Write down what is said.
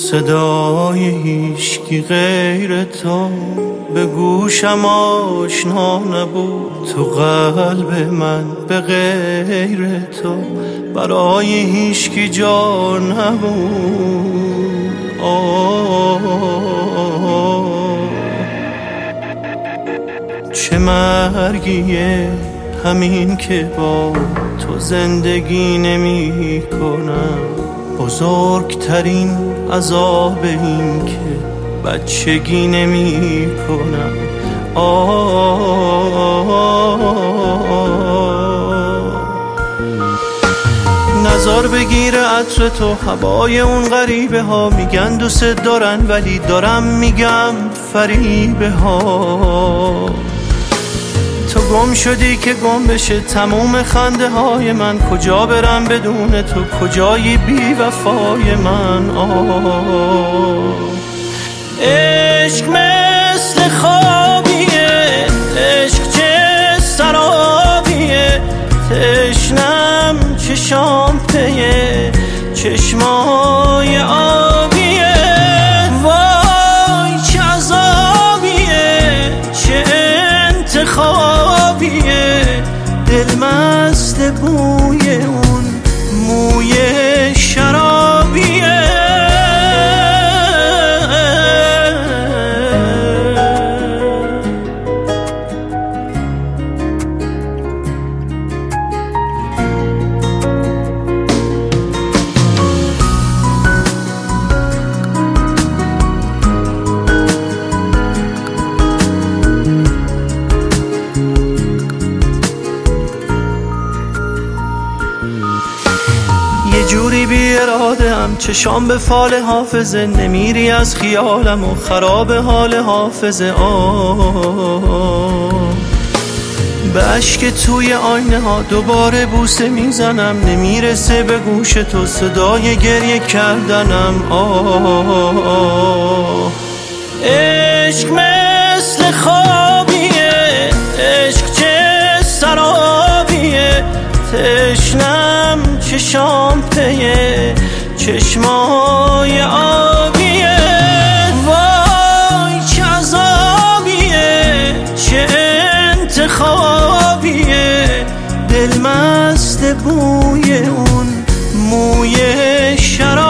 صدای هیچکی غیر تو به گوشم آشنا نبود. تو قلب من به غیر تو برای هیچکی جا نبود. چه مرگیه همین که با تو زندگی نمی کنم. بزرگترین عذاب این که بچگی نمی کنم. نظر بگیره عطر تو هوای اون غریبه ها. میگن دوست دارن ولی دارم میگم فریبه ها. تو گم شدی که گم بشه تموم خنده های من. کجا برم بدون تو، کجایی بی وفای من. عشق مثل خوابیه، عشق چه سرابیه. تشنم چشام پیه، چشمای آبیه. وای چه عذابیه، چه انتخابیه. دل مست بوی اون موی شرابیه. یه جوری بی اراده هم چشام به فال حافظه. نمیری از خیالم و خراب حال حافظه. به عشق توی آینه ها دوباره بوسه میزنم. نمیرسه به گوش تو صدای گریه کردنم. عشق مثل خوابیه، عشق چه سرابیه. تشنم چشام پیه، چشمای آبیه. وای چه عذابیه، چه انتخابیه. دل مست بوی اون موی شراب.